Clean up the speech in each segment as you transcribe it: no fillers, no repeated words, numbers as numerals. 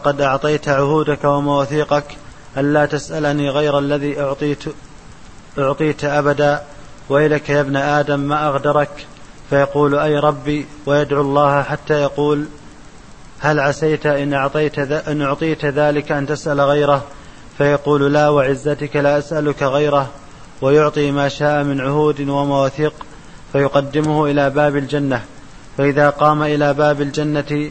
قد أعطيت عهودك ومواثيقك ألا تسألني غير الذي أعطيت أبدا، ويلك يا ابن آدم ما أغدرك. فيقول أي ربي، ويدعو الله حتى يقول هل عسيت إن أعطيت ذلك أن تسأل غيره؟ فيقول لا وعزتك لا أسألك غيره، ويعطي ما شاء من عهود ومواثيق، فيقدمه إلى باب الجنة، فإذا قام إلى باب الجنة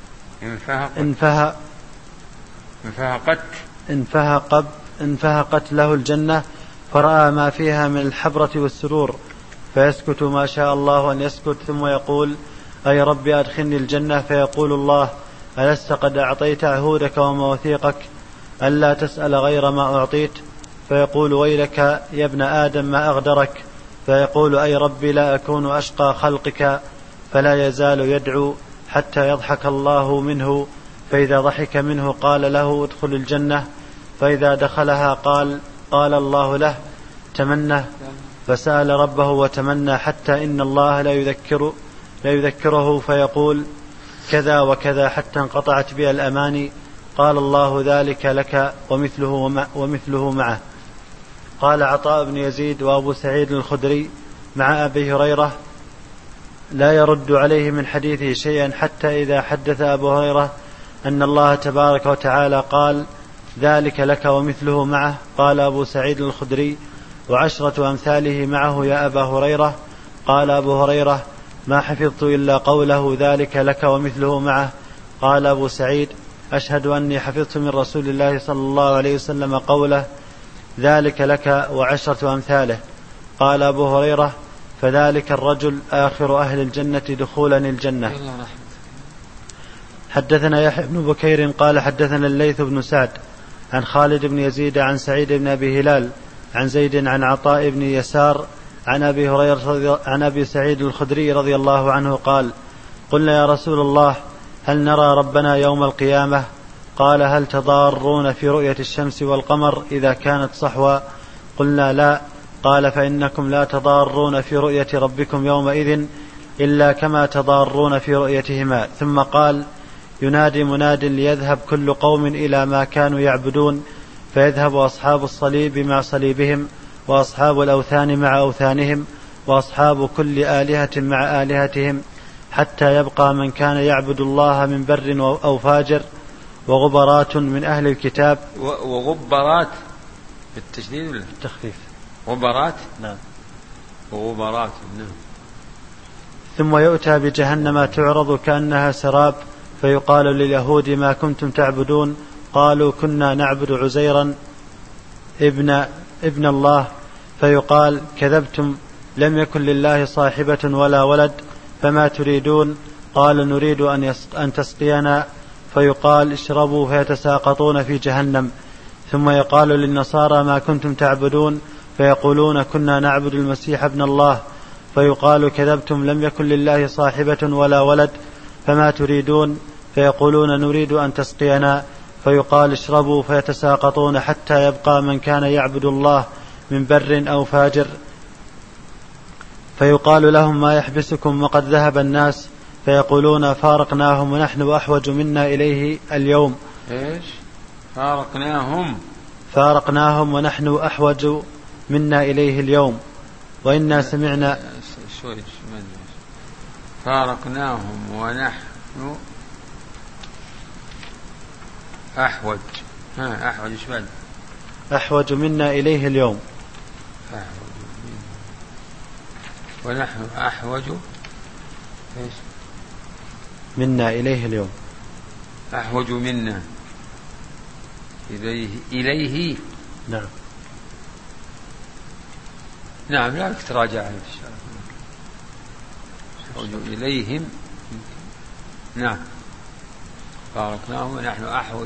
انفهقت له الجنة، فرأى ما فيها من الحبرة والسرور، فيسكت ما شاء الله أن يسكت، ثم يقول أي رب أدخلني الجنة. فيقول الله ألست قد أعطيت عهودك ومواثيقك ألا تسأل غير ما أعطيت؟ فيقول ويلك يا ابن آدم ما أغدرك. فيقول أي ربي لا أكون أشقى خلقك. فلا يزال يدعو حتى يضحك الله منه، فإذا ضحك منه قال له ادخل الجنة، فإذا دخلها قال الله له تمنى، فسأل ربه وتمنى حتى إن الله لا يذكره فيقول كذا وكذا حتى انقطعت بها الأماني. قال الله ذلك لك ومثله معه. قال عطاء بن يزيد وأبو سعيد الخدري مع أبي هريرة لا يرد عليه من حديثه شيئا، حتى إذا حدث أبو هريرة أن الله تبارك وتعالى قال ذلك لك ومثله معه، قال أبو سعيد الخدري وعشرة أمثاله معه يا أبا هريرة. قال أبو هريرة ما حفظت إلا قوله ذلك لك ومثله معه. قال أبو سعيد أشهد أني حفظت من رسول الله صلى الله عليه وسلم قوله ذلك لك وعشرة أمثاله. قال أبو هريرة فذلك الرجل آخر أهل الجنة دخولا الجنة. حدثنا يحيى بن بكير قال حدثنا الليث بن سعد عن خالد بن يزيد عن سعيد بن أبي هلال عن زيد عن عطاء بن يسار عن أبي هريرة عن أبي سعيد الخدري رضي الله عنه قال قلنا يا رسول الله هل نرى ربنا يوم القيامة؟ قال هل تضارون في رؤية الشمس والقمر إذا كانت صحوا؟ قلنا لا. قال فإنكم لا تضارون في رؤية ربكم يومئذ إلا كما تضارون في رؤيتهما. ثم قال ينادي مناد ليذهب كل قوم إلى ما كانوا يعبدون، فيذهب أصحاب الصليب مع صليبهم، وأصحاب الأوثان مع أوثانهم، وأصحاب كل آلهة مع آلهتهم، حتى يبقى من كان يعبد الله من بر أو فاجر، وغبرات من أهل الكتاب. وغبرات بالتشديد ولا بالتخفيف؟ غبرات. نعم. وغبرات. نعم. ثم يؤتى بجهنم تعرض كأنها سراب، فيقال لليهود ما كنتم تعبدون؟ قالوا كنا نعبد عزيرا ابن الله. فيقال كذبتم، لم يكن لله صاحبة ولا ولد، فما تريدون؟ قالوا نريد أن تسقينا. فيقال اشربوا، فيتساقطون في جهنم. ثم يقال للنصارى ما كنتم تعبدون؟ فيقولون كنا نعبد المسيح ابن الله. فيقال كذبتم، لم يكن لله صاحبة ولا ولد، فما تريدون؟ فيقولون نريد أن تسقينا. فيقال اشربوا، فيتساقطون حتى يبقى من كان يعبد الله من بر أو فاجر. فيقال لهم ما يحبسكم وقد ذهب الناس؟ فيقولون فارقناهم ونحن أحوج منا إليه اليوم. إيش؟ فارقناهم ونحن أحوج منا إليه اليوم، وإنا سمعنا. فارقناهم ونحن أحوج. أحوج إيش بعد؟ أحوج منا إليه اليوم. ونحن أحوج إيش؟ منا إليه اليوم. أحوج منا إليه. نعم. نعم لا تراجع أحوج إليهم. نعم. فارقناهم ونحن أحوج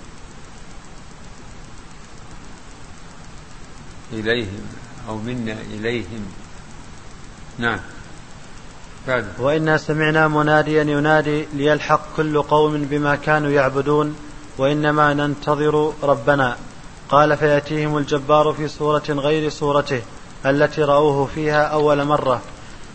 إليهم أو منا إليهم. نعم. بعد. وإنا سمعنا مناديا ينادي ليلحق كل قوم بما كانوا يعبدون، وإنما ننتظر ربنا. قال فيأتيهم الجبار في صورة غير صورته التي رأوه فيها أول مرة،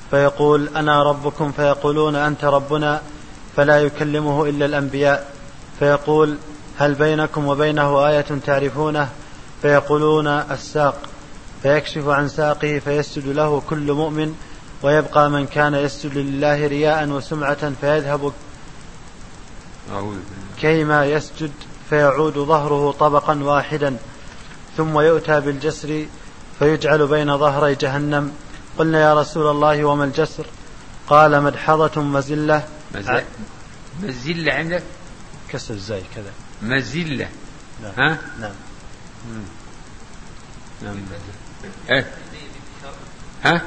فيقول أنا ربكم، فيقولون أنت ربنا، فلا يكلمه إلا الأنبياء. فيقول هل بينكم وبينه آية تعرفونه؟ فيقولون الساق، فيكشف عن ساقه فيسجد له كل مؤمن، ويبقى من كان يسجد لله رياء وسمعة فيذهب كيما يسجد، فيعود ظهره طبقا واحدا، ثم يؤتى بالجسر فيجعل بين ظهري جهنم. قلنا يا رسول الله وما الجسر؟ قال مدحضة مزلة. مزلة عندك كسر زي كذا مزلة. نعم. ها؟ نعم. نعم. ايه ها؟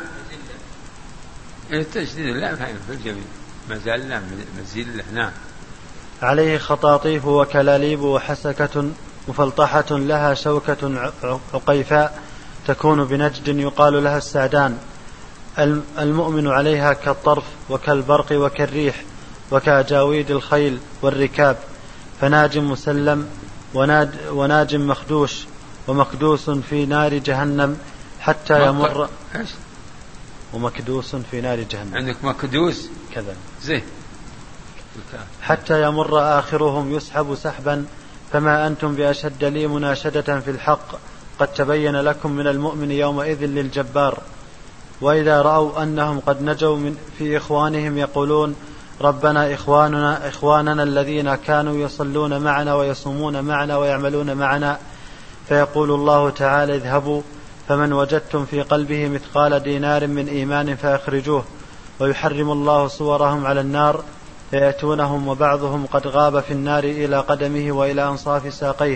التشديد لا فهم في الجميع. مزلة مزلة. نعم. عليه خطاطيف وكلاليب وحسكة مفلطحة لها شوكة عقيفاء تكون بنجد يقال لها السعدان. المؤمن عليها كالطرف وكالبرق وكالريح وكأجاويد الخيل والركاب، فناج مسلم وناج مخدوش ومكدوس في نار جهنم حتى يمر. ومكدوس في نار جهنم. عندك مكدوس كذا زين. حتى يمر آخرهم يسحب سحبا، فما أنتم بأشد لي مناشدة في الحق، قد تبين لكم من المؤمن يومئذ للجبار. وإذا رأوا أنهم قد نجوا في إخوانهم يقولون ربنا إخواننا الذين كانوا يصلون معنا ويصومون معنا ويعملون معنا، فيقول الله تعالى اذهبوا فمن وجدتم في قلبه مثقال دينار من إيمان فأخرجوه، ويحرم الله صورهم على النار، فيأتونهم وبعضهم قد غاب في النار إلى قدمه وإلى أنصاف ساقيه،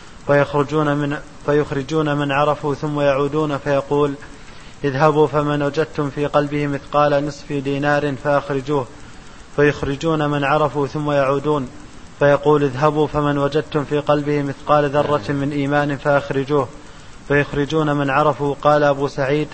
فيخرجون من عرفوا ثم يعودون فيقول اذهبوا فمن وجدتم في قلبه مثقال نصف دينار فأخرجوه، فيخرجون من عرفوا ثم يعودون فيقول اذهبوا فمن وجدتم في قلبه مثقال ذرة من إيمان فأخرجوه، فيخرجون من عرفوا. قال أبو سعيد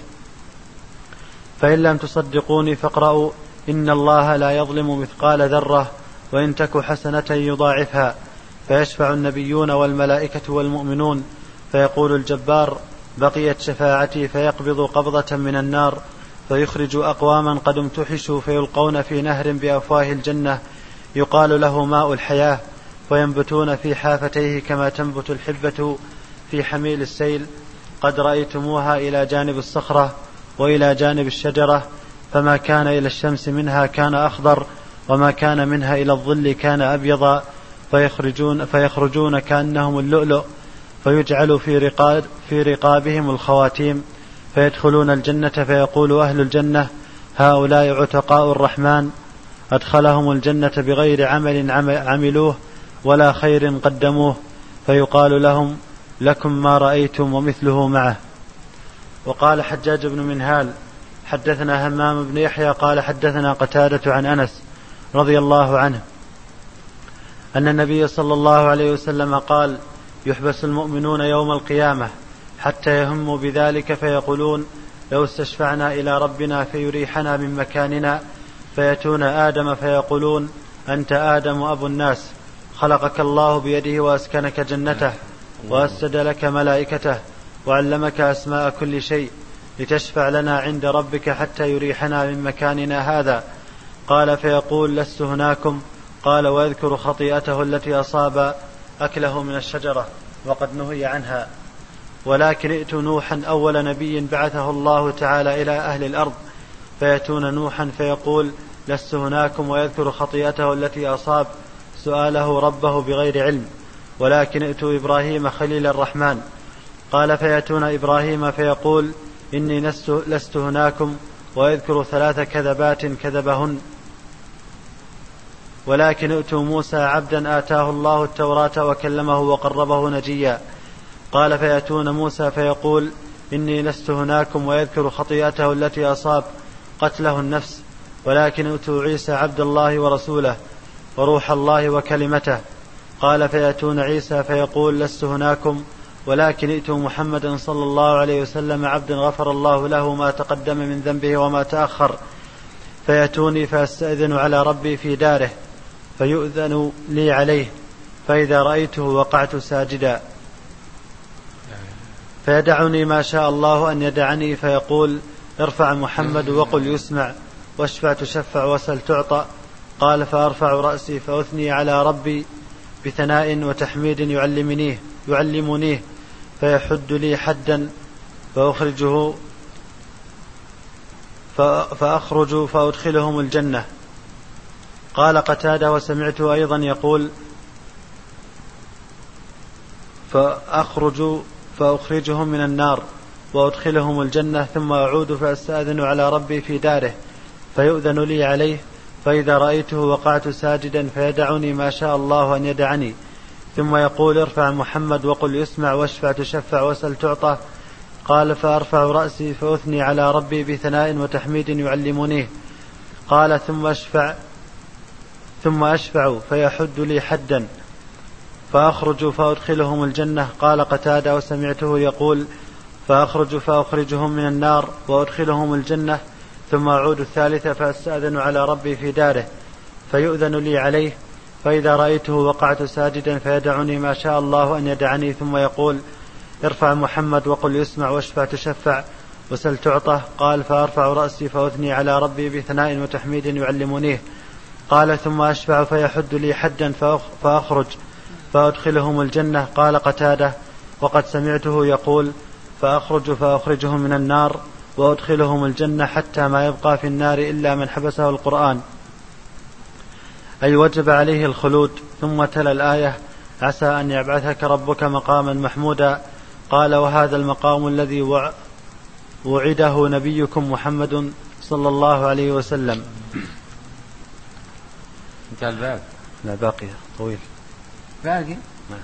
فإن لم تصدقوني فاقرأوا إن الله لا يظلم مثقال ذرة وإن تك حسنة يضاعفها، فيشفع النبيون والملائكة والمؤمنون، فيقول الجبار بقيت شفاعتي، فيقبض قبضة من النار، فيخرج أقواما قد امتحشوا فيلقون في نهر بأفواه الجنة يقال له ماء الحياة، وينبتون في حافتيه كما تنبت الحبة في حميل السيل، قد رأيتموها إلى جانب الصخرة وإلى جانب الشجرة، فما كان إلى الشمس منها كان أخضر، وما كان منها إلى الظل كان أبيض، فيخرجون كأنهم اللؤلؤ، فيجعل في رقابهم الخواتيم، فيدخلون الجنة، فيقول أهل الجنة هؤلاء عتقاء الرحمن أدخلهم الجنة بغير عمل عملوه ولا خير قدموه، فيقال لهم لكم ما رأيتم ومثله معه. وقال حجاج بن منهال حدثنا همام بن يحيى قال حدثنا قتادة عن أنس رضي الله عنه أن النبي صلى الله عليه وسلم قال يحبس المؤمنون يوم القيامة حتى يهموا بذلك، فيقولون لو استشفعنا إلى ربنا فيريحنا من مكاننا، فيأتون آدم فيقولون أنت آدم أبو الناس، خلقك الله بيده وأسكنك جنته وأسجد لك ملائكته وعلمك أسماء كل شيء، لتشفع لنا عند ربك حتى يريحنا من مكاننا هذا. قال فيقول لست هناكم. قال ويذكر خطيئته التي أصاب أكله من الشجرة وقد نهي عنها. ولكن ائتوا نوحا أول نبي بعثه الله تعالى إلى أهل الأرض، فيأتون نوحا فيقول لست هناكم، ويذكر خطيئته التي أصاب سؤاله ربه بغير علم. ولكن ائتوا إبراهيم خليل الرحمن. قال فيأتون إبراهيم فيقول إني لست هناكم، ويذكر 3 كذبات كذبهن. ولكن ائتوا موسى عبدا آتاه الله التوراة وكلمه وقربه نجيا. قال فيأتون موسى فيقول إني لست هناكم، ويذكر خطيئته التي أصاب قتله النفس. ولكن ائتوا عيسى عبد الله ورسوله وروح الله وكلمته. قال فيأتون عيسى فيقول لست هناكم، ولكن ائتوا محمدا صلى الله عليه وسلم عبدا غفر الله له ما تقدم من ذنبه وما تأخر. فيأتوني فأستأذن على ربي في داره فيؤذن لي عليه، فإذا رأيته وقعت ساجدا، فيدعني ما شاء الله أن يدعني، فيقول ارفع محمد وقل يسمع، واشفع تشفع، وسل تعطى. قال فأرفع رأسي فأثني على ربي بثناء وتحميد يعلمنيه فيحد لي حدا فأخرج فأدخلهم الجنة. قال قتادة: وسمعته أيضا يقول: فأخرج فأخرجهم من النار وأدخلهم الجنة ثم أعود فأستأذن على ربي في داره فيؤذن لي عليه، فإذا رأيته وقعت ساجدا فيدعني ما شاء الله أن يدعني، ثم يقول: ارفع محمد وقل يسمع واشفع تشفع واسأل تعطى. قال: فأرفع رأسي فأثني على ربي بثناء وتحميد يعلمنيه. قال: ثم أشفع فيحد لي حدا فأخرج فأدخلهم الجنة. قال قتادة: وسمعته يقول: فأخرج فأخرجهم من النار وأدخلهم الجنة ثم أعود الثالثة فأستأذن على ربي في داره فيؤذن لي عليه، فإذا رأيته وقعت ساجدا فيدعني ما شاء الله أن يدعني، ثم يقول: ارفع محمد وقل يسمع واشفع تشفع وسل تعطى. قال: فأرفع رأسي فأثني على ربي بثناء وتحميد يعلمنيه. قال: ثم أشفع فيحد لي حدا فأخرج فأدخلهم الجنة. قال قتادة: وقد سمعته يقول: فأخرج فأخرجهم من النار وأدخلهم الجنة حتى ما يبقى في النار إلا من حبسه القرآن، أي وجب عليه الخلود. ثم تلا الآية: عسى أن يبعثك ربك مقاما محمودا. قال: وهذا المقام الذي وعده نبيكم محمد صلى الله عليه وسلم. انتهى الباب؟ لا، باقي طويل. باقي؟ نعم.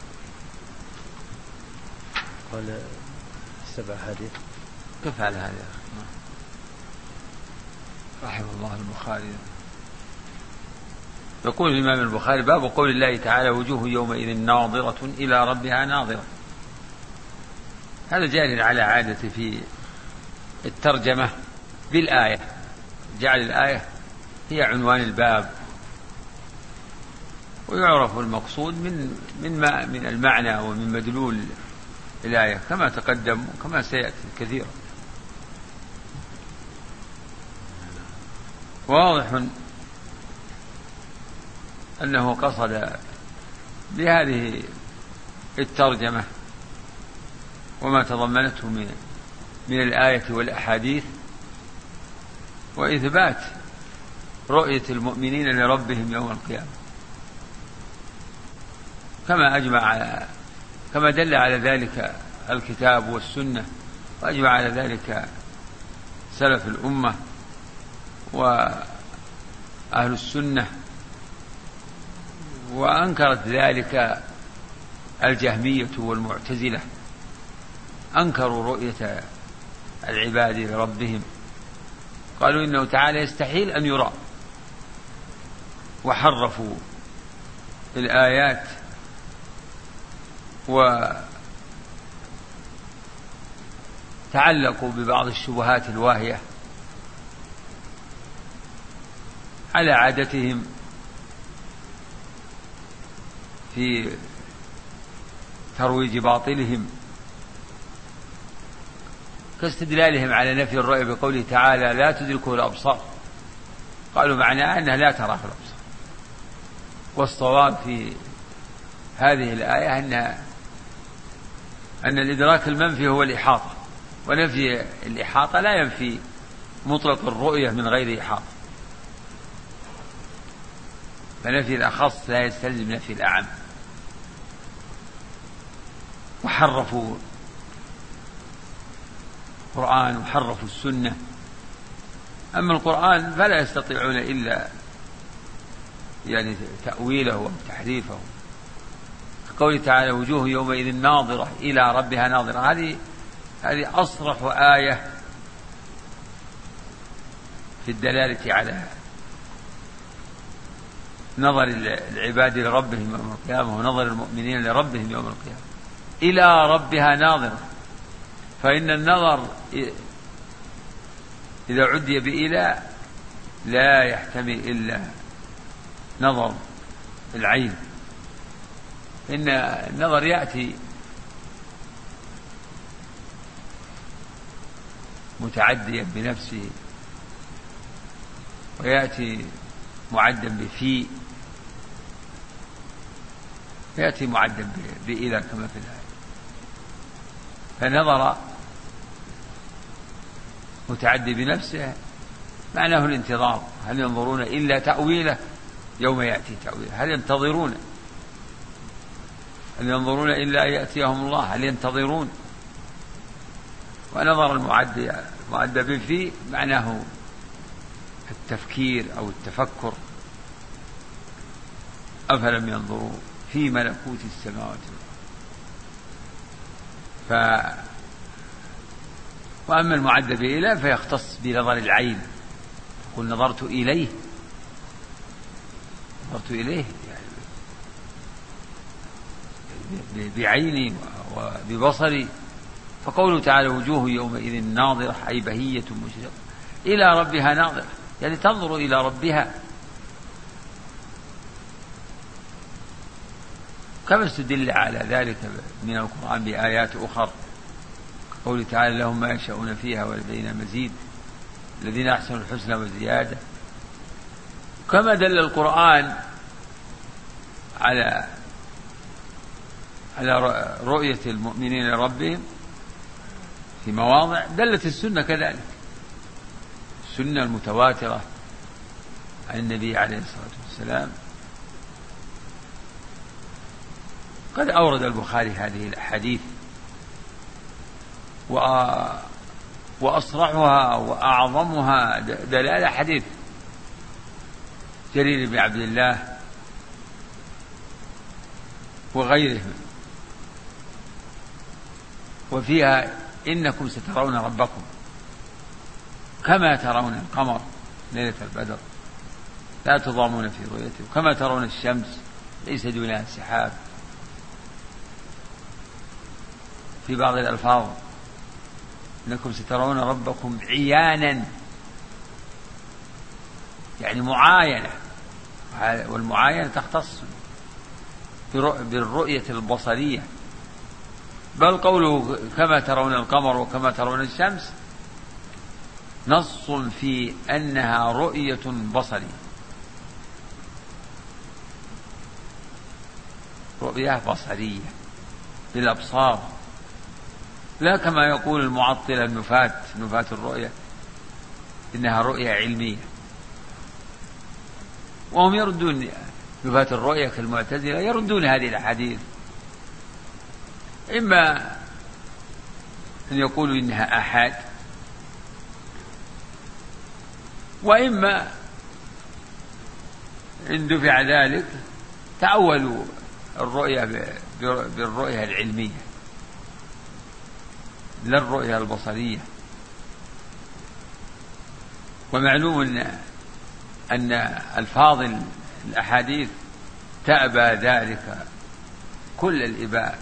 قال 7 حديث. كيف على هذا؟ رحمه الله البخاري. يقول الإمام البخاري: باب قول الله تعالى: وجوه يومئذ ناظرة إلى ربها ناظرة. هذا جار على عادة في الترجمة بالآية، جعل الآية هي عنوان الباب، ويعرف المقصود من المعنى ومن مدلول الآية كما تقدم وكما سيأتي كثيرا. واضح أنه قصد بهذه الترجمة وما تضمنته من الآية والأحاديث وإثبات رؤية المؤمنين لربهم يوم القيامة، كما دل على ذلك الكتاب والسنة، وأجمع على ذلك سلف الأمة وأهل السنة، وأنكرت ذلك الجهمية والمعتزلة، أنكروا رؤية العباد لربهم، قالوا إنه تعالى يستحيل أن يرى، وحرفوا الآيات وتعلقوا ببعض الشبهات الواهية على عادتهم في ترويج باطلهم، كاستدلالهم على نفي الرؤية بقوله تعالى: لا تدركه الأبصار، قالوا معناه أنها لا ترى في الأبصار. والصواب في هذه الآية أن الإدراك المنفي هو الإحاطة، ونفي الإحاطة لا ينفي مطلق الرؤية من غير إحاطة، فنفي الأخص لا يستلزم نفي الأعم. وحرفوا القرآن وحرفوا السنة. أما القرآن فلا يستطيعون إلا تأويله وتحريفه. قوله تعالى: وجوه يومئذ ناظرة إلى ربها ناظرة، هذه أصرح آية في الدلالة على نظر العباد لربهم يوم القيامة ونظر المؤمنين لربهم يوم القيامة. إلى ربها ناظرة، فإن النظر إذا عدي بإلى لا يحتمل إلا نظر العين، إن النظر يأتي متعديا بنفسه، ويأتي معدا بفي، يأتي معدل بإلى كما في الآية. فنظر متعدي بنفسه معناه الانتظار، هل ينظرون إلا تأويله يوم يأتي تأويله، هل ينظرون إلا يأتيهم الله، هل ينتظرون. ونظر المعدل فيه معناه التفكير أو التفكر. أفلم ينظروا في ملكوت السماوات والأرض. وأما المعدل بإله فيختص بنظر العين، قل نظرت إليه يعني بعيني وببصري. فقوله تعالى وجوه يومئذ ناظرة أي بهية مشرقة إلى ربها ناظرة، يعني تنظر إلى ربها. كما استدل على ذلك من القرآن بآيات أخرى، قوله تعالى لهم ما يشاءون فيها ولدينا مزيد الذين أحسنوا الحسنى وزيادة. كما دل القرآن على رؤية المؤمنين لربهم في مواضع، دلت السنة كذلك، السنة المتواترة عن النبي عليه الصلاة والسلام. قد أورد البخاري هذه الأحاديث وأصرحها وأعظمها دلالة حديث جرير بن عبد الله وغيره، وفيها إنكم سترون ربكم كما ترون القمر ليلة البدر لا تضامون في رؤيته، كما ترون الشمس ليس دونها سحاب. في بعض الألفاظ إنكم سترون ربكم عيانا، يعني معاينة، والمعاينة تختص بالرؤية البصرية. بل قوله كما ترون القمر وكما ترون الشمس نص في أنها رؤية بصرية، رؤية بصرية بالأبصار، لا كما يقول المعطلة نفاة الرؤية إنها رؤية علمية. وهم يردون نفاة الرؤية كالمعتزلة، يردون هذه الأحاديث، إما أن يقولوا إنها آحاد، وإما إن دفع ذلك تأولوا الرؤية بالرؤية العلمية لا الرؤية البصرية. ومعلوم أن ألفاظ الأحاديث تأبى ذلك كل الإباء.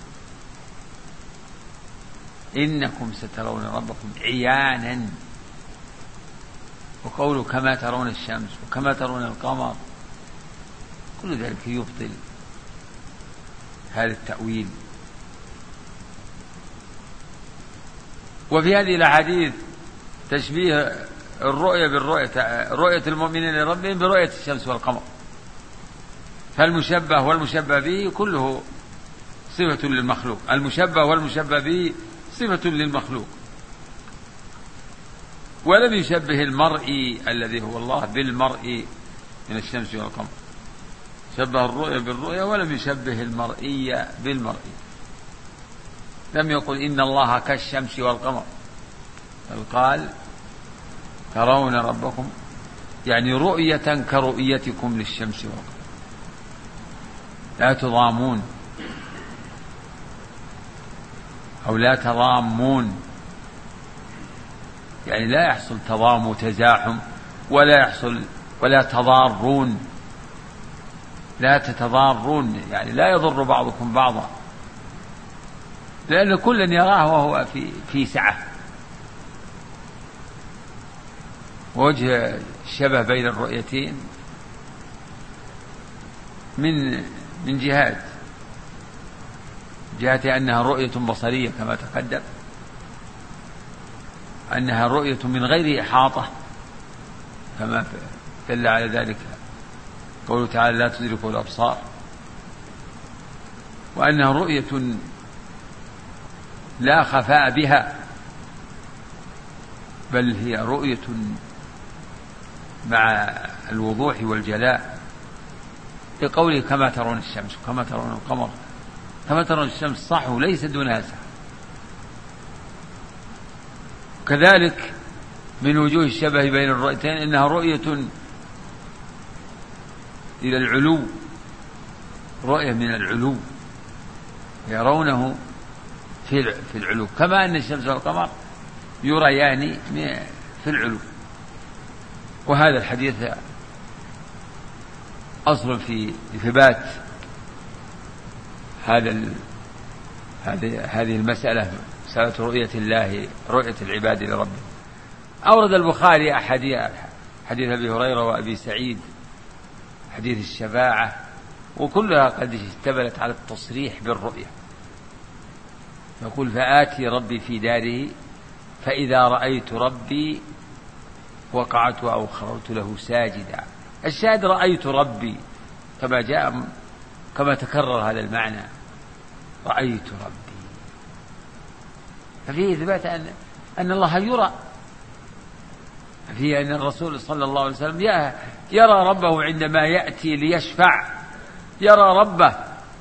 إنكم سترون ربكم عيانا، وقوله كما ترون الشمس وكما ترون القمر، كل ذلك يبطل هذا التأويل. وفي هذه الأحاديث تشبيه الرؤية رؤية المؤمنين لربهم برؤية الشمس والقمر، فالمشبه والمشبه به كله صفة للمخلوق، المشبه والمشبه به صفة للمخلوق. ولم يشبه المرئي الذي هو الله بالمرئي من الشمس والقمر، شبه الرؤية بالرؤية ولم يشبه المرئي بالمرئي. لم يقل إن الله كالشمس والقمر، بل قال ترون ربكم، يعني رؤية كرؤيتكم للشمس والقمر، لا تضامون أو لا تضامون، يعني لا يحصل تضام وتزاحم، ولا تضارون، لا تتضارون، يعني لا يضر بعضكم بعضا، لأن كل يراه وهو في سعة. وجه الشبه بين الرؤيتين من جهة أنها رؤية بصرية كما تقدم، أنها رؤية من غير إحاطة كما دل على ذلك قوله تعالى لا تدركه الأبصار، وأنها رؤية لا خفاء بها، بل هي رؤية مع الوضوح والجلاء، لقوله كما ترون الشمس كما ترون القمر. كما ترون الشمس صح وليس دونها سحر. كذلك من وجوه الشبه بين الرؤيتين إنها رؤية إلى العلو، رؤية من العلو، يرونه في العلو، كما أن الشمس والقمر يريان في العلو. وهذا الحديث أصل في إثبات هذه المسألة، مسألة رؤية الله، رؤية العباد لربهم. أورد البخاري حديث أبي هريرة وأبي سعيد، حديث الشفاعة، وكلها قد اشتملت على التصريح بالرؤية. يقول فآتي ربي في داره فإذا رأيت ربي وقعت أو خررت له ساجدا. الشاهد رأيت ربي كما جاء، كما تكرر هذا المعنى، رأيت ربي، ففيه إثبات أن الله يرى، فيه أن الرسول صلى الله عليه وسلم يرى ربه عندما يأتي ليشفع، يرى ربه.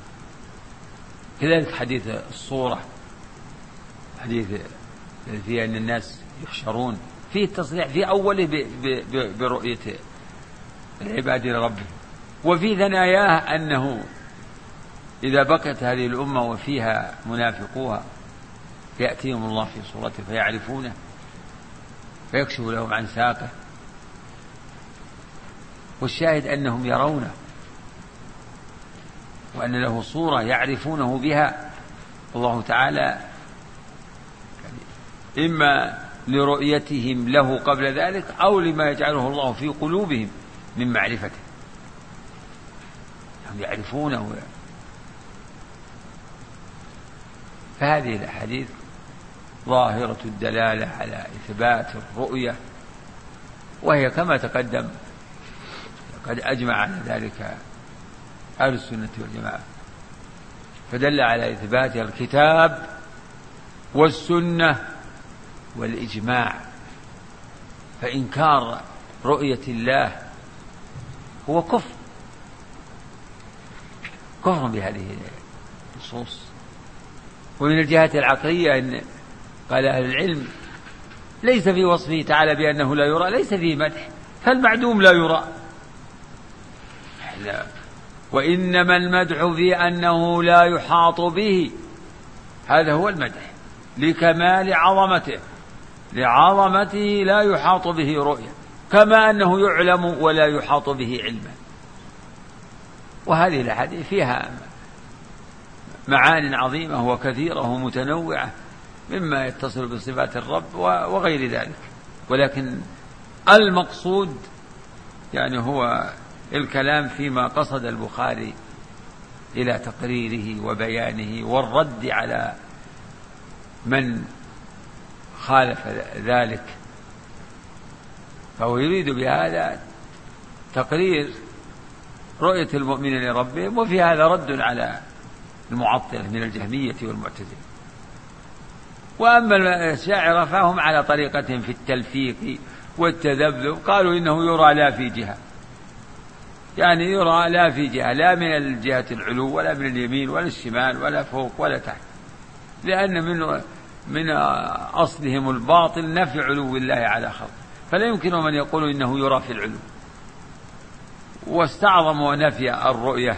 كذلك حديث الصورة، حديث فيه أن الناس يحشرون، فيه التصريح في أوله برؤية العباد لربهم، وفي ثناياه أنه إذا بقيت هذه الأمة وفيها منافقوها يأتيهم الله في صورته فيعرفونه فيكشف لهم عن ساقه. والشاهد أنهم يرونه، وأن له صورة يعرفونه بها الله تعالى، إما لرؤيتهم له قبل ذلك أو لما يجعله الله في قلوبهم من معرفته، هم يعرفونه. فهذه الأحاديث ظاهرة الدلالة على إثبات الرؤية، وهي كما تقدم قد أجمع على ذلك أهل السنة والجماعة، فدل على إثباتها الكتاب والسنة والإجماع. فإنكار رؤية الله هو كفر بهذه النصوص. ومن الجهة العقلية أن قال أهل العلم ليس في وصفه تعالى بأنه لا يرى ليس فيه مدح، فالمعدوم لا يرى، وإنما المدح في أنه لا يحاط به، هذا هو المدح لكمال عظمته، لعظمته لا يحاط به رؤية، كما أنه يعلم ولا يحاط به علما. وهذه الأحاديث فيها معان عظيمة وكثيرة ومتنوعة مما يتصل بصفات الرب وغير ذلك، ولكن المقصود يعني هو الكلام فيما قصد البخاري إلى تقريره وبيانه والرد على من خالف ذلك. فهو يريد بهذا تقرير رؤية المؤمنين لربهم، وفي هذا رد على المعطلة من الجهمية والمعتزلة. وأما الأشاعرة فهم على طريقة في التلفيق والتذبذب، قالوا إنه يرى لا في جهة، يعني يرى لا في جهة، لا من الجهة العلو ولا من اليمين ولا الشمال ولا فوق ولا تحت، لأن من أصلهم الباطل نفي علو الله على خلقه، فلا يمكن من يقول إنه يرى في العلو، واستعظموا نفي الرؤية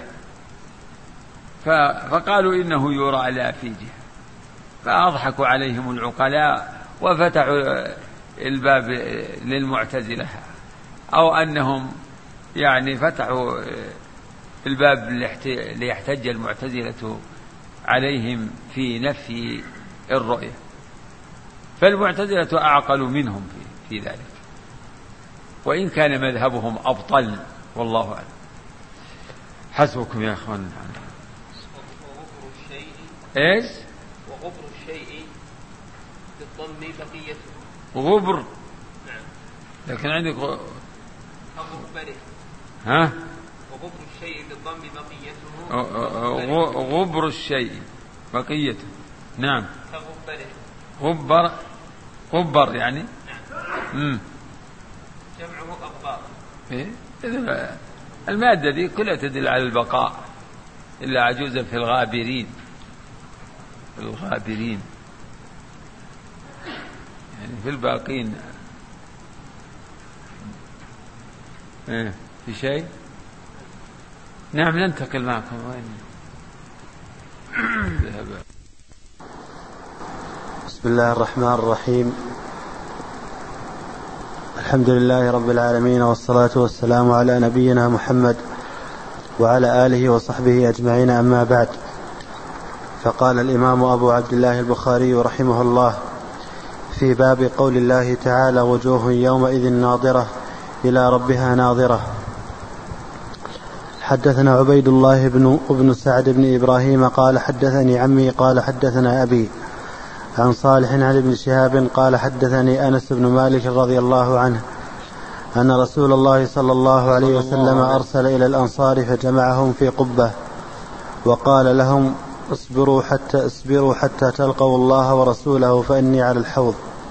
فقالوا إنه يرى لا في جهة، فأضحكوا عليهم العقلاء وفتحوا الباب للمعتزلة، أو أنهم يعني فتحوا الباب ليحتج المعتزلة عليهم في نفي الرؤية، فالمعتزلة أعقل منهم في ذلك، وإن كان مذهبهم أبطل، والله أعلم. حسبكم يا أخوان. إيش؟ وغبر الشيء بالضم بقيته. غبر. نعم. لكن عندك غبره. ها؟ وغبر الشيء بالضم بقيته. غبر الشيء بقيته. نعم. كغبره. غبر يعني. نعم. جمعه أغبار. إيه؟ المادة دي كلها تدل على البقاء إلا عجوزا في الغابرين. يعني في الباقين. في شيء. نعم ننتقل معكم. وين ذهب؟ بسم الله الرحمن الرحيم. الحمد لله رب العالمين، والصلاة والسلام على نبينا محمد وعلى آله وصحبه أجمعين، أما بعد. فقال الإمام أبو عبد الله البخاري رحمه الله في باب قول الله تعالى: وجوه يومئذ ناظرة إلى ربها ناظرة. حدثنا عبيد الله بن سعد بن إبراهيم قال حدثني عمي قال حدثنا أبي عن صالح عن ابن شهاب قال حدثني أنس بن مالك رضي الله عنه أن رسول الله صلى الله عليه وسلم أرسل إلى الأنصار فجمعهم في قبة وقال لهم: اصبروا حتى تلقوا الله ورسوله فإني على الحوض.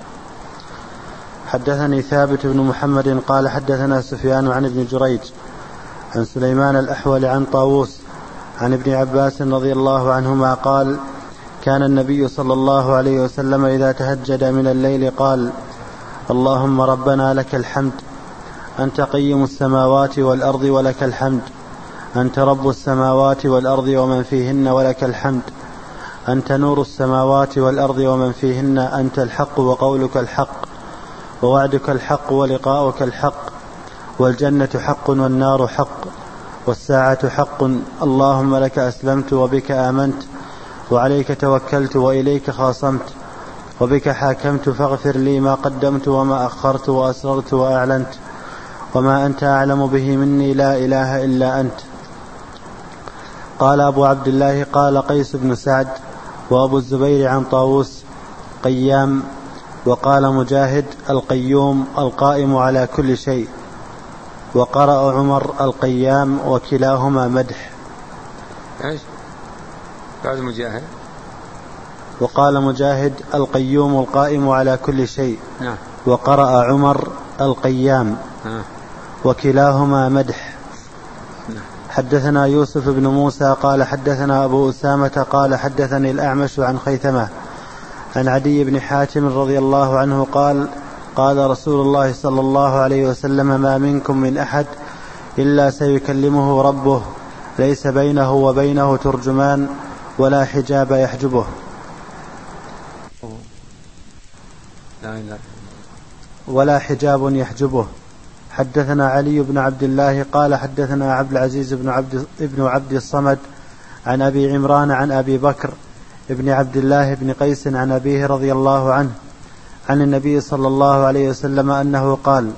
حدثني ثابت بن محمد قال حدثنا سفيان عن ابن جريج عن سليمان الأحول عن طاووس عن ابن عباس رضي الله عنهما قال: كان النبي صلى الله عليه وسلم إذا تهجد من الليل قال: اللهم ربنا لك الحمد، أنت قيم السماوات والأرض ولك الحمد، أنت رب السماوات والأرض ومن فيهن ولك الحمد، أنت نور السماوات والأرض ومن فيهن، أنت الحق وقولك الحق ووعدك الحق ولقاؤك الحق، والجنة حق والنار حق والساعة حق، اللهم لك أسلمت وبك آمنت وعليك توكلت وإليك خاصمت وبك حاكمت، فاغفر لي ما قدمت وما أخرت وأسررت وأعلنت وما أنت أعلم به مني، لا إله إلا أنت. قال أبو عبد الله قال قيس بن سعد وأبو الزبير عن طاووس قيام، وقال مجاهد القيوم القائم على كل شيء، وقرأ عمر القيام، وكلاهما مدح. قال مجاهد وقال مجاهد القيوم القائم على كل شيء. وقرأ عمر القيام، وكلاهما مدح. حدثنا يوسف بن موسى قال حدثنا أبو أسامة قال حدثني الأعمش عن خيثمة عن عدي بن حاتم رضي الله عنه قال: قال رسول الله صلى الله عليه وسلم: ما منكم من أحد إلا سيكلمه ربه، ليس بينه وبينه ترجمان ولا حجاب يحجبه. ولا حجاب يحجبه. حدثنا علي بن عبد الله قال حدثنا عبد العزيز بن عبد الصمد عن أبي عمران عن أبي بكر ابن عبد الله بن قيس عن أبيه رضي الله عنه عن النبي صلى الله عليه وسلم أنه قال: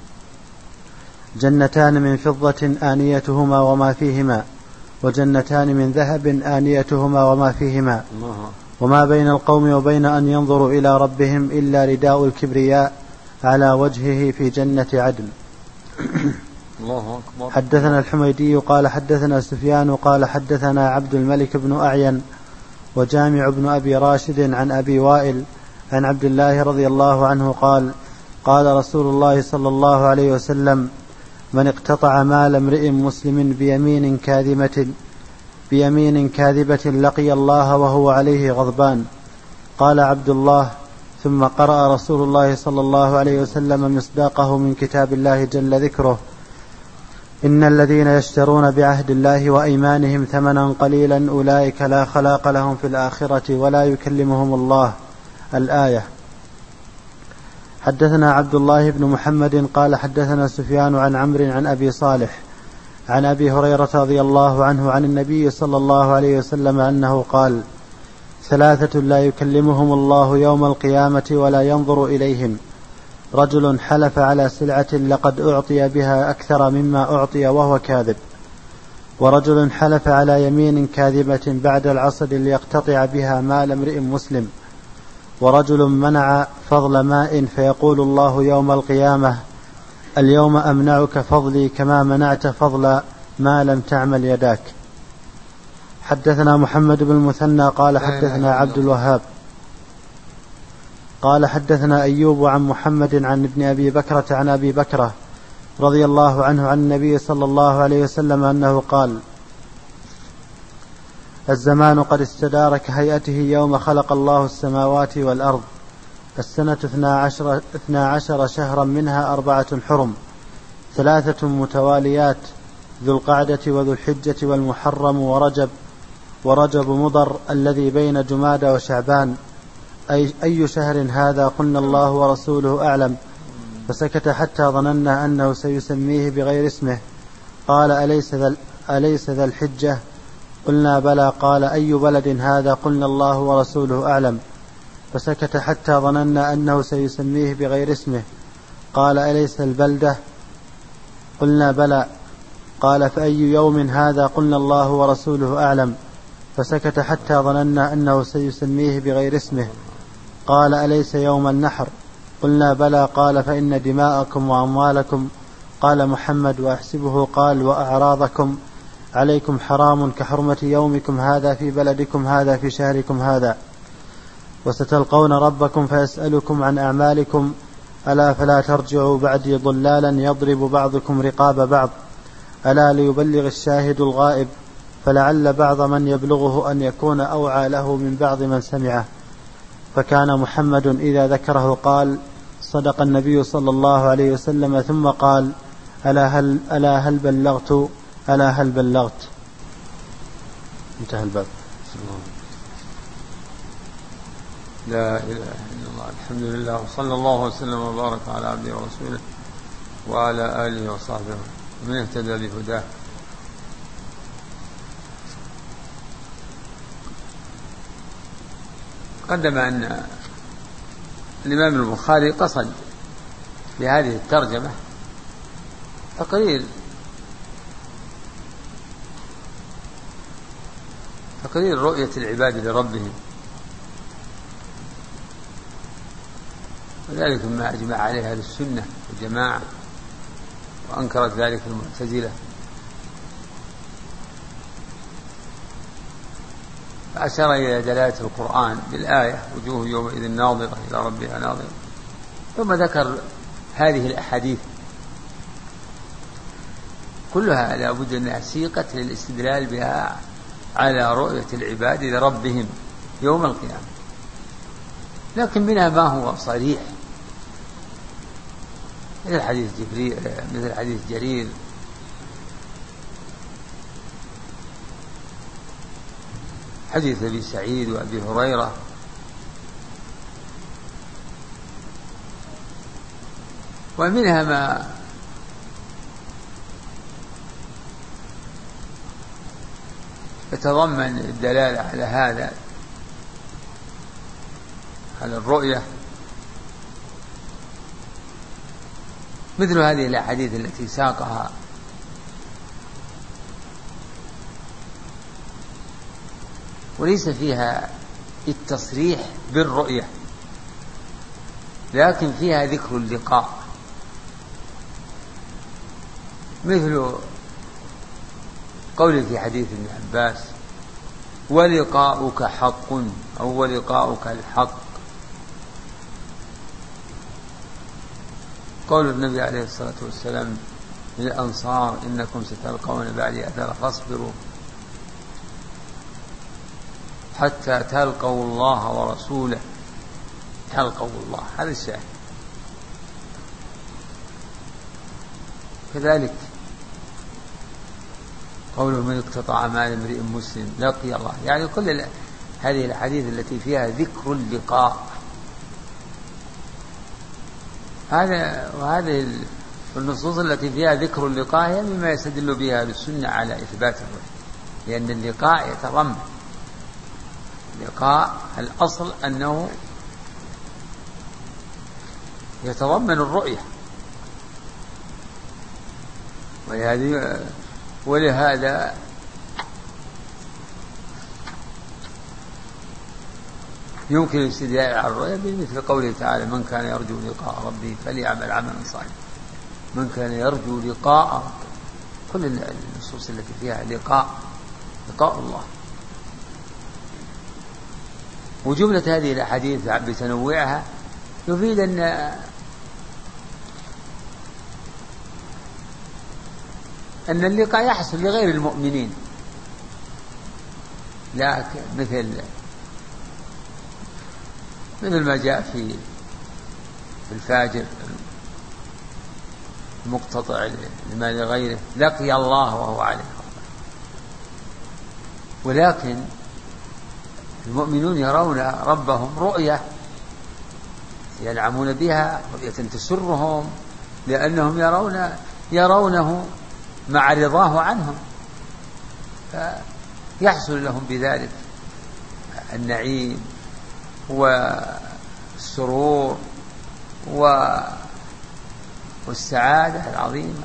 جنتان من فضة آنيتهما وما فيهما، وجنتان من ذهب آنيتهما وما فيهما، وما بين القوم وبين أن ينظروا إلى ربهم إلا رداء الكبرياء على وجهه في جنة عدن. الله أكبر. حدثنا الحميدي قال حدثنا سفيان قال حدثنا عبد الملك بن أعين وجامع بن أبي راشد عن أبي وائل عن عبد الله رضي الله عنه قال: قال رسول الله صلى الله عليه وسلم: من اقتطع مال امرئ مسلم بيمين كاذبة لقي الله وهو عليه غضبان. قال عبد الله: ثم قرأ رسول الله صلى الله عليه وسلم مصداقه من كتاب الله جل ذكره: إن الذين يشترون بعهد الله وأيمانهم ثمنا قليلا أولئك لا خلاق لهم في الآخرة ولا يكلمهم الله. الآية. حدثنا عبد الله بن محمد قال حدثنا سفيان عن عمرو عن أبي صالح عن أبي هريرة رضي الله عنه عن النبي صلى الله عليه وسلم أنه قال: ثلاثة لا يكلمهم الله يوم القيامة ولا ينظر إليهم: رجل حلف على سلعة لقد أعطي بها أكثر مما أعطي وهو كاذب، ورجل حلف على يمين كاذبة بعد العصر ليقتطع بها مال امرئ مسلم، ورجل منع فضل ماء فيقول الله يوم القيامة: اليوم أمنعك فضلي كما منعت فضل ما لم تعمل يداك. حدثنا محمد بن المثنى قال حدثنا عبد الوهاب قال حدثنا أيوب عن محمد عن ابن أبي بكرة عن أبي بكرة رضي الله عنه عن النبي صلى الله عليه وسلم أنه قال: الزمان قد استدار كهيئته يوم خلق الله السماوات والأرض، السنة 12 شهرا منها 4 حرم، 3 متواليات، ذو القعدة وذو الحجة والمحرم ورجب مضر الذي بين جمادى وشعبان، أي شهر هذا؟ قلنا الله ورسوله أعلم. فسكت حتى ظننا أنه سيسميه بغير اسمه. قال: أليس ذا الحجة؟ قلنا بلى. قال: أي بلد هذا؟ قلنا الله ورسوله أعلم. فسكت حتى ظننا أنه سيسميه بغير اسمه. قال: أليس البلدة؟ قلنا بلى. قال: فأي يوم هذا؟ قلنا الله ورسوله أعلم. فسكت حتى ظننا أنه سيسميه بغير اسمه. قال: أليس يوم النحر؟ قلنا بلى. قال: فإن دماءكم وأموالكم، قال محمد وأحسبه قال وأعراضكم عليكم حرام كحرمة يومكم هذا في بلدكم هذا في شهركم هذا، وستلقون ربكم فيسألكم عن أعمالكم، ألا فلا ترجعوا بعدي ضلالا يضرب بعضكم رقاب بعض، ألا ليبلغ الشاهد الغائب، فلعل بعض من يبلغه أن يكون أوعى له من بعض من سمعه. فكان محمد إذا ذكره قال: صدق النبي صلى الله عليه وسلم، ثم قال: ألا هل بلغت؟ ألا هل بلغت؟ انتهى الباب. لا إله إلا الله، الحمد لله، وصلى الله وسلم وبارك على عبده ورسوله وعلى آله وصحبه من اهتدى بهداه. قدم أن الإمام البخاري قصد بهذه الترجمة تقرير رؤية العباد لربهم، وذلك مما أجمع عليه أهل السنة والجماعة، وأنكرت ذلك المعتزلة. فأشار إلى دلالة القرآن بالآية: وجوه يومئذ ناظرة إلى ربها ناظرة، ثم ذكر هذه الأحاديث كلها لا بد أنها سيقت للاستدلال بها على رؤية العباد لربهم يوم القيامة، لكن منها ما هو صريح مثل حديث جرير، حديث أبي سعيد وأبي هريرة، ومنها ما يتضمن الدلالة على هذا، على الرؤية، مثل هذه الأحاديث التي ساقها وليس فيها التصريح بالرؤية، لكن فيها ذكر اللقاء، مثل قوله في حديث ابن عباس: ولقاؤك حق، أو ولقاؤك الحق. قول النبي عليه الصلاة والسلام للأنصار: إنكم ستلقون بعدي أثر فاصبروا حتى تلقوا الله ورسوله. تلقوا الله، هذا الشاهد. كذلك قوله: من اقتطع مال امرئ مسلم لقي الله، يعني كل هذه الحديث التي فيها ذكر اللقاء، وهذه النصوص التي فيها ذكر اللقاء هي مما يستدل بها السنة على إثبات الرؤية، لأن اللقاء يتضمن اللقاء، الأصل أنه يتضمن الرؤية، ولهذا يمكن الاستدلال على الرؤية بمثل قوله تعالى: من كان يرجو لقاء ربه فليعمل عملا صالحا. من كان يرجو لقاء ربه كل النصوص التي فيها لقاء الله. وجملة هذه الأحاديث بتنوعها يفيد أن اللقاء يحصل لغير المؤمنين، لكن مثل ما جاء في الفاجر المقتطع لما لغيره لقي الله وهو عليه. ولكن المؤمنون يرون ربهم رؤية ينعمون بها، رؤية تسرهم، لأنهم يرونه مع رضاه عنهم، فيحصل لهم بذلك النعيم والسرور والسعادة العظيمة.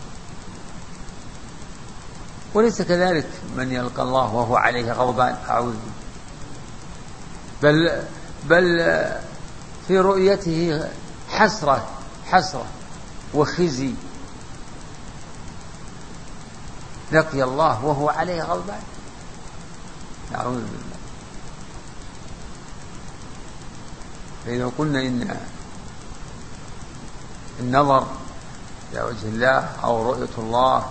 وليس كذلك من يلقى الله وهو عليه غضبان، أعوذ بل في رؤيته حسرة وخزي. لقي الله وهو عليه غضبان، أعوذ بالله. فإذا قلنا إن النظر إلى وجه الله أو رؤية الله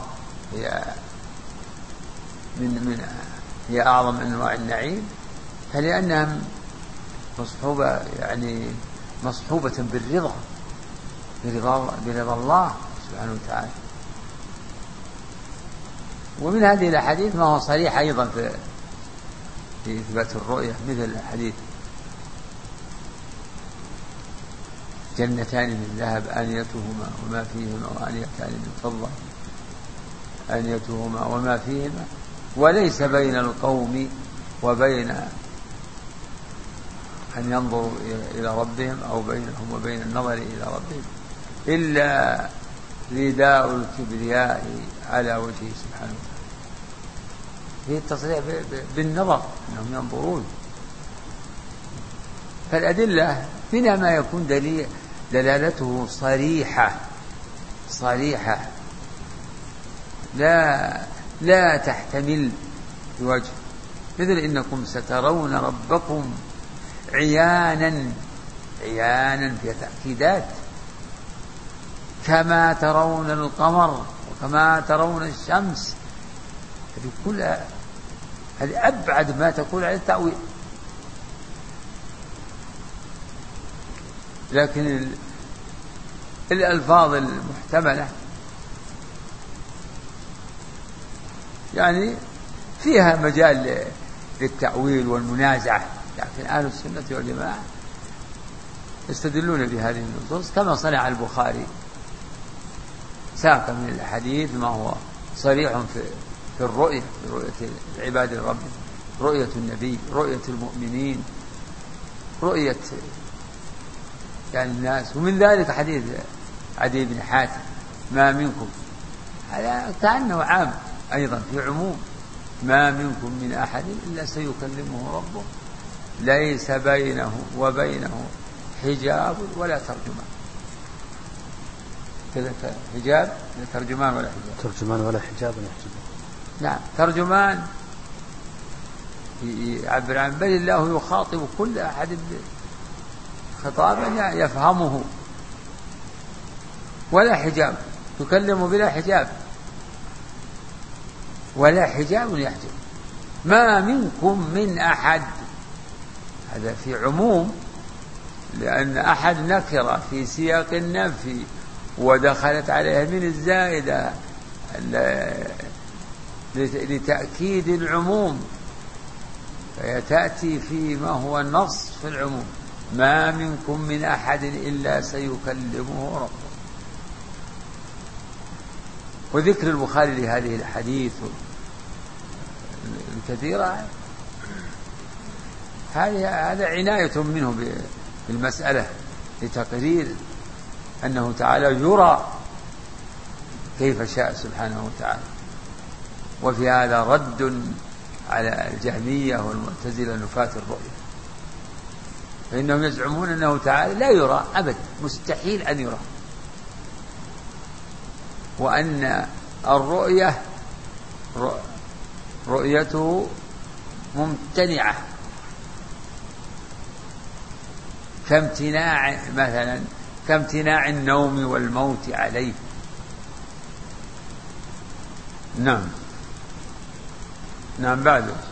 هي أعظم أنواع النعيم، فلأنها مصحوبة برضا الله سبحانه وتعالى. ومن هذه الأحاديث ما هو صريح أيضا في إثبات الرؤية، مثل حديث جنتان من ذهب آنيتهما وما فيهما وآنيتان من فضة آنيتهما وما فيهما وليس بين القوم وبين أن ينظروا إلى ربهم أو بينهم وبين النظر إلى ربهم إلا رداء الكبرياء على وجهه سبحانه وتعالى. هي التصريح بالنظر أنهم ينظرون. فالأدلة منها ما يكون دلالته صريحة لا تحتمل بوجه، مثل إنكم سترون ربكم عيانا في تأكيدات، كما ترون القمر وكما ترون الشمس. هذه أبعد ما تكون على التأويل. لكن الألفاظ المحتملة يعني فيها مجال للتأويل والمنازعة، لكن أهل السنة والجماعة يستدلون بهذه النصوص كما صنع البخاري، ساق من الحديث ما هو صريح في الرؤية، في رؤية العباد لرب، رؤية النبي، رؤية المؤمنين، رؤية يعني الناس. ومن ذلك حديث عدي بن حاتم ما منكم، هذا كأنه عام أيضا في عموم، ما منكم من أحد إلا سيكلمه ربه ليس بينه وبينه حجاب ولا ترجمان. كذا حجاب ترجمان ولا حجاب، ترجمان ولا حجاب ولا حجاب. نعم، ترجمان يعبر عن، بل الله يخاطب كل أحد خطابا يفهمه، ولا حجاب، تكلم بلا حجاب ولا حجاب يحجب. ما منكم من أحد، هذا في عموم، لأن أحد نكرة في سياق النفي ودخلت عليها من الزائدة لتأكيد العموم، فهي تأتي فيما هو النص في العموم. ما منكم من أحد إلا سيكلمه ربه. وذكر البخاري لهذه الحديث الكثيرة هذا عناية منه بالمسألة لتقرير أنه تعالى يرى كيف شاء سبحانه وتعالى. وفي هذا رد على الجهمية والمعتزلة نفاة الرؤية، فإنهم يزعمون أنه تعالى لا يرى أبدا، مستحيل أن يرى، وأن الرؤية رؤيته ممتنعة كامتناع النوم والموت عليه. نعم بعده.